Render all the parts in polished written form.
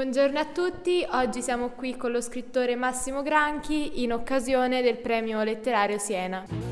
Buongiorno a tutti, oggi siamo qui con lo scrittore Massimo Granchi in occasione del premio letterario Siena.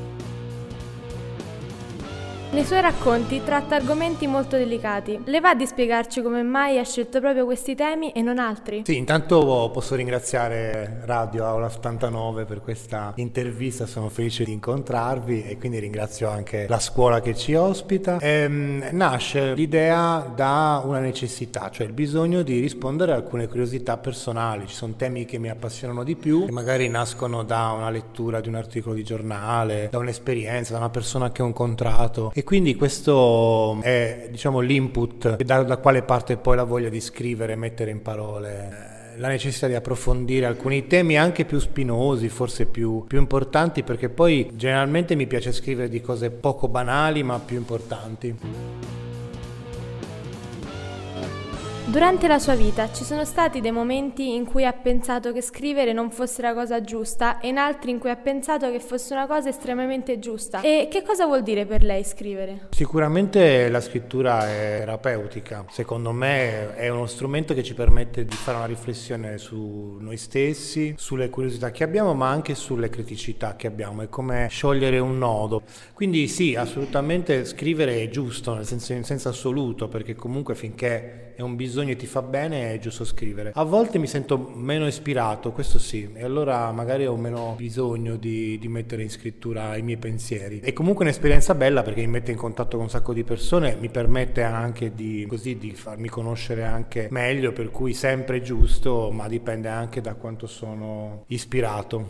Nei suoi racconti tratta argomenti molto delicati. Le va di spiegarci come mai ha scelto proprio questi temi e non altri? Sì, intanto posso ringraziare Radio Aula 89 per questa intervista, sono felice di incontrarvi e quindi ringrazio anche la scuola che ci ospita. Nasce l'idea da una necessità, cioè il bisogno di rispondere a alcune curiosità personali. Ci sono temi che mi appassionano di più, che magari nascono da una lettura di un articolo di giornale, da un'esperienza, da una persona che ho incontrato. E quindi questo è, l'input da quale parte poi la voglia di scrivere e mettere in parole la necessità di approfondire alcuni temi anche più spinosi, forse più importanti, perché poi generalmente mi piace scrivere di cose poco banali ma più importanti. Durante la sua vita ci sono stati dei momenti in cui ha pensato che scrivere non fosse la cosa giusta e in altri in cui ha pensato che fosse una cosa estremamente giusta. E che cosa vuol dire per lei scrivere? Sicuramente la scrittura è terapeutica, secondo me è uno strumento che ci permette di fare una riflessione su noi stessi, sulle curiosità che abbiamo ma anche sulle criticità che abbiamo, è come sciogliere un nodo. Quindi sì, assolutamente scrivere è giusto, nel senso in senso assoluto, perché comunque finché è un bisogno e ti fa bene è giusto scrivere. A volte mi sento meno ispirato, questo sì, e allora magari ho meno bisogno di mettere in scrittura i miei pensieri. È comunque un'esperienza bella perché mi mette in contatto con un sacco di persone, mi permette anche di farmi conoscere anche meglio, per cui sempre giusto, ma dipende anche da quanto sono ispirato.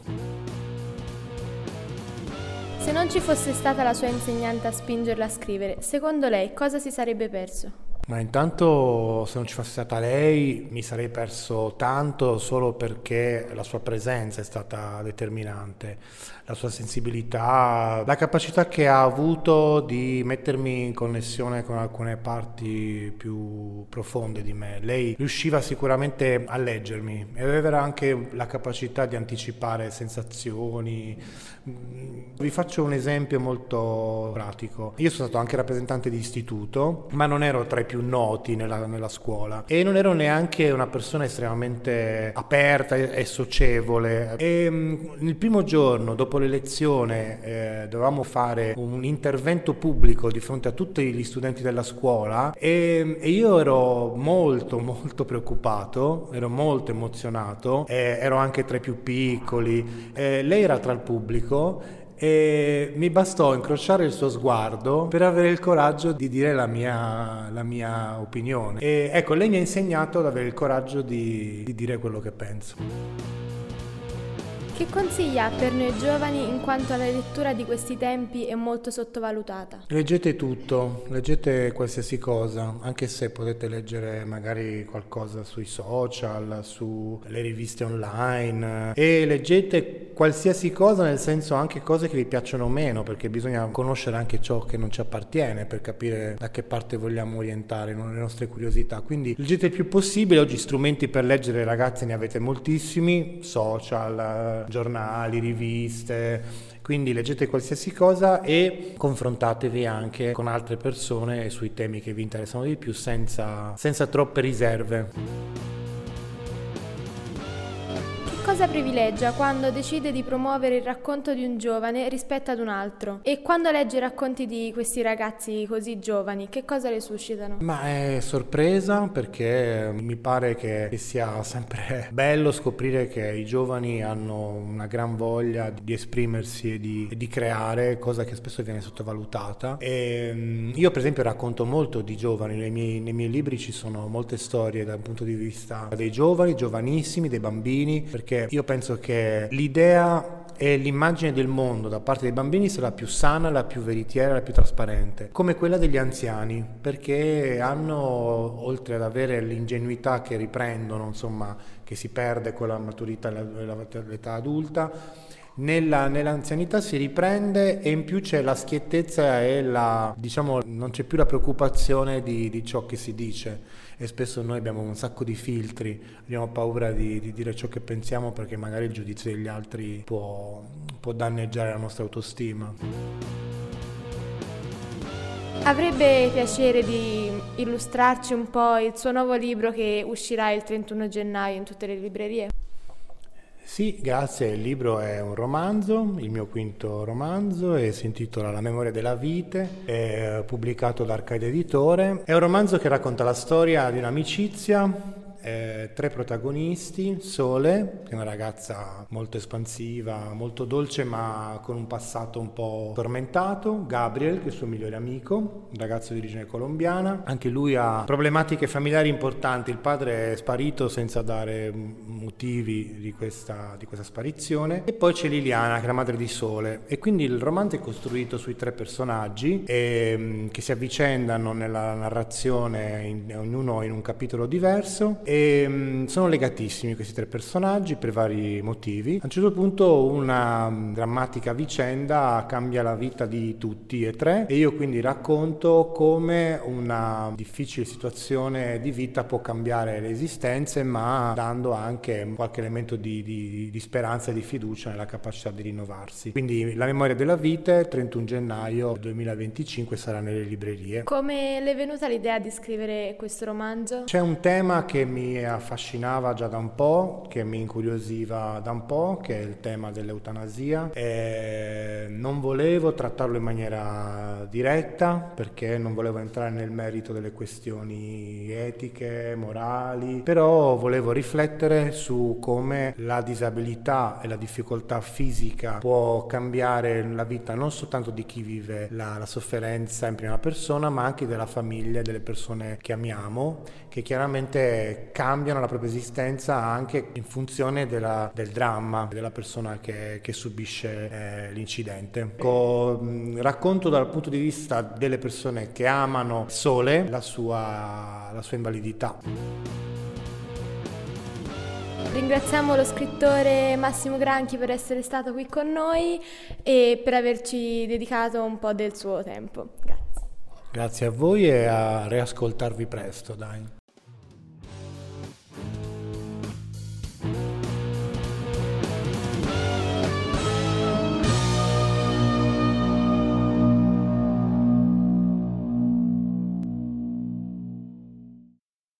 Se non ci fosse stata la sua insegnante a spingerla a scrivere, secondo lei cosa si sarebbe perso? Ma intanto se non ci fosse stata lei mi sarei perso tanto solo perché la sua presenza è stata determinante, la sua sensibilità, la capacità che ha avuto di mettermi in connessione con alcune parti più profonde di me. Lei riusciva sicuramente a leggermi e aveva anche la capacità di anticipare sensazioni. Vi faccio un esempio molto pratico. Io sono stato anche rappresentante di istituto, ma non ero tra i più noti nella scuola e non ero neanche una persona estremamente aperta e socievole. E il primo giorno dopo l'elezione dovevamo fare un intervento pubblico di fronte a tutti gli studenti della scuola e io ero molto preoccupato, ero molto emozionato, ero anche tra i più piccoli, lei era tra il pubblico e mi bastò incrociare il suo sguardo per avere il coraggio di dire la mia opinione. E ecco, lei mi ha insegnato ad avere il coraggio di dire quello che penso. Che consigli ha per noi giovani in quanto la lettura di questi tempi è molto sottovalutata? Leggete tutto, leggete qualsiasi cosa, anche se potete leggere magari qualcosa sui social, sulle riviste online e leggete qualsiasi cosa, nel senso anche cose che vi piacciono meno, perché bisogna conoscere anche ciò che non ci appartiene per capire da che parte vogliamo orientare le nostre curiosità. Quindi leggete il più possibile, oggi strumenti per leggere ragazzi ne avete moltissimi, social, giornali, riviste, quindi leggete qualsiasi cosa e confrontatevi anche con altre persone sui temi che vi interessano di più senza troppe riserve. Cosa privilegia quando decide di promuovere il racconto di un giovane rispetto ad un altro? E quando legge i racconti di questi ragazzi così giovani, che cosa le suscitano? Ma è sorpresa perché mi pare che sia sempre bello scoprire che i giovani hanno una gran voglia di esprimersi e di creare, cosa che spesso viene sottovalutata. E io per esempio racconto molto di giovani, nei miei libri ci sono molte storie dal punto di vista dei giovani, giovanissimi, dei bambini, perché io penso che l'idea e l'immagine del mondo da parte dei bambini sia la più sana, la più veritiera, la più trasparente, come quella degli anziani, perché hanno, oltre ad avere l'ingenuità che riprendono, insomma, che si perde con la maturità e l'età adulta, nell'anzianità si riprende e in più c'è la schiettezza e non c'è più la preoccupazione di ciò che si dice. E spesso noi abbiamo un sacco di filtri, abbiamo paura di dire ciò che pensiamo perché magari il giudizio degli altri può danneggiare la nostra autostima. Avrebbe piacere di illustrarci un po' il suo nuovo libro che uscirà il 31 gennaio in tutte le librerie? Sì, grazie. Il libro è un romanzo, il mio quinto romanzo, e si intitola La memoria della vite, è pubblicato da Arcade Editore. È un romanzo che racconta la storia di un'amicizia. Tre protagonisti: Sole, che è una ragazza molto espansiva, molto dolce ma con un passato un po' tormentato; Gabriel, che è il suo migliore amico, un ragazzo di origine colombiana, anche lui ha problematiche familiari importanti, il padre è sparito senza dare motivi di questa sparizione, e poi c'è Liliana, che è la madre di Sole. E quindi il romanzo è costruito sui tre personaggi che si avvicendano nella narrazione, ognuno in un capitolo diverso, e sono legatissimi questi tre personaggi per vari motivi. A un certo punto una drammatica vicenda cambia la vita di tutti e tre, e io quindi racconto come una difficile situazione di vita può cambiare le esistenze, ma dando anche qualche elemento di speranza e di fiducia nella capacità di rinnovarsi. Quindi La memoria della vite, 31 gennaio 2025, sarà nelle librerie. Come le è venuta l'idea di scrivere questo romanzo? C'è un tema che mi affascinava già da un po', che mi incuriosiva da un po', che è il tema dell'eutanasia, e non volevo trattarlo in maniera diretta perché non volevo entrare nel merito delle questioni etiche, morali, però volevo riflettere su come la disabilità e la difficoltà fisica può cambiare la vita non soltanto di chi vive la sofferenza in prima persona, ma anche della famiglia e delle persone che amiamo, che chiaramente cambiano la propria esistenza anche in funzione del dramma della persona che subisce l'incidente. Racconto dal punto di vista delle persone che amano Sole la sua invalidità. Ringraziamo lo scrittore Massimo Granchi per essere stato qui con noi e per averci dedicato un po' del suo tempo. Grazie. Grazie a voi, e a riascoltarvi presto, dai.